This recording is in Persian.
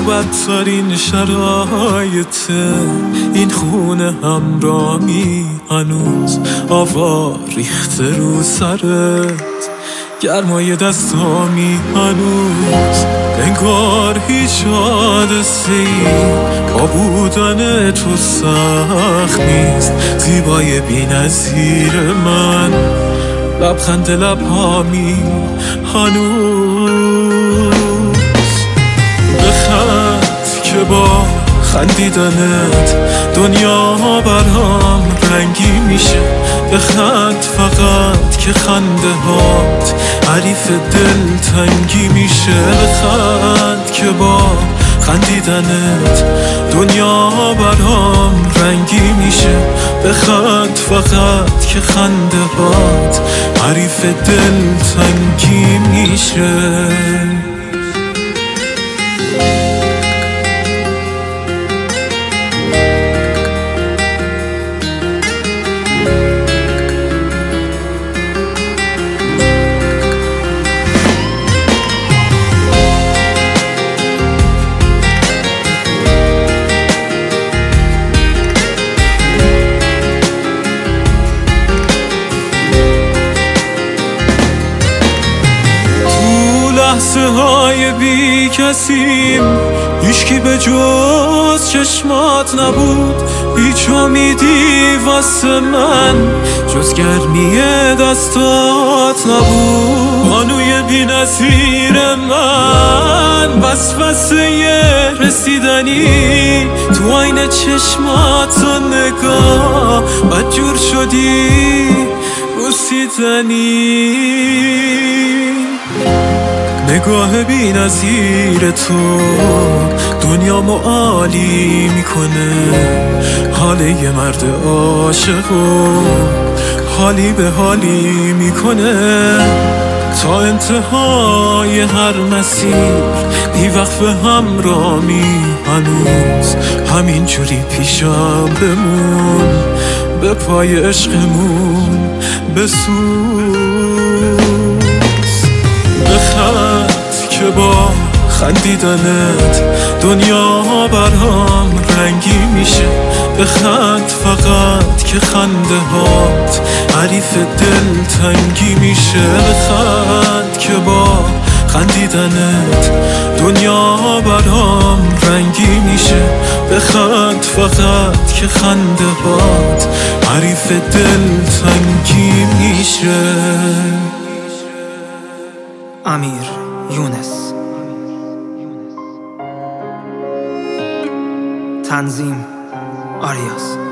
بدترین شرایط این خونه همرامی هنوز آوا ریخته رو سرت، گرمای دستامی هنوز انگار هیچ حادثه‌ای با بودن تو سخت نیست. زیبای بی‌نظیر من، لبخند لبهامی هنوز. بخند که با خندیدنت دنیا برام رنگی میشه. بخند فقط که خنده هات حریف دلتنگی میشه. بخند که با خندیدنت دنیا برام رنگی میشه. بخند فقط که خنده هات حریف دلتنگی میشه. لحظه های بی کسیم، هیچکی به جز چشمات نبود. هیچ امیدی واسه من جز گرمی دستات نبود. بانوی بی نظیر من، وسوسه رسیدنی تو آینه چشمات و نگاه بدجور شدی بوسیدنی. نگاه بی نظیر تو دنیامو عالی میکنه. حال یه مرد عاشقو حالی به حالی میکنه. تا انتهای هر مسیر بیوقف همرامی هنوز همینجوری پیشم بمون. به پای عشقمون بسوز. بخند که با خندیدنت دنیا برام رنگی میشه. بخند فقط که خنده هات حریف دلتنگی میشه. بخند که با خندیدنت دنیا برام رنگی میشه. بخند فقط که خنده هات حریف دلتنگی میشه. امیر یونس. تنظیم آریاس.